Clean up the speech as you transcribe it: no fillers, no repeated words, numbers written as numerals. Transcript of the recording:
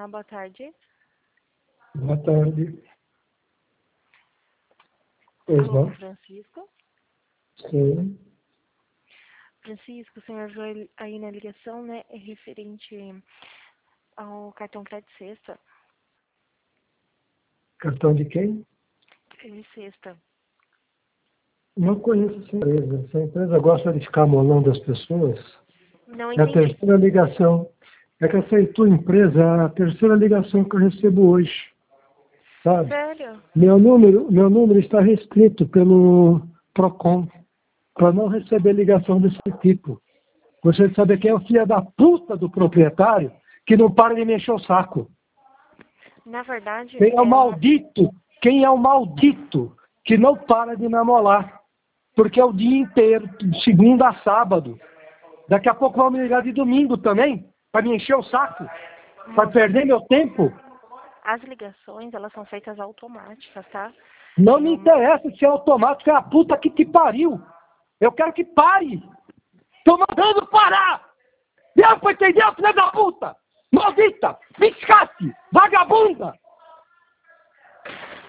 Boa tarde. Boa tarde. Pois Alô, não? Francisco. Sim. Francisco, o senhor viu aí na ligação, né? É referente ao cartão crédito sexta. Cartão de quem? De sexta. Não conheço essa empresa. Essa empresa gosta de ficar molando as pessoas. Não É a entendi. terceira ligação. É que essa tua empresa é a terceira ligação que eu recebo hoje. Sabe? Sério? Meu número está restrito pelo PROCON para não receber ligação desse tipo. Você sabe quem é o filho da puta do proprietário que não para de me encher o saco. Na verdade, Quem é o maldito? Quem é o maldito que não para de namorar? Porque é o dia inteiro, de segunda a sábado. Daqui a pouco vão me ligar de domingo também, para me encher o saco, para perder meu tempo. as ligações, elas são feitas automáticas, tá? Não Tem me uma... interessa se é automático, é a puta que te pariu. Eu quero que pare. Tô mandando parar. Deu pra entender, filha da puta? Maldita, biscate, vagabunda.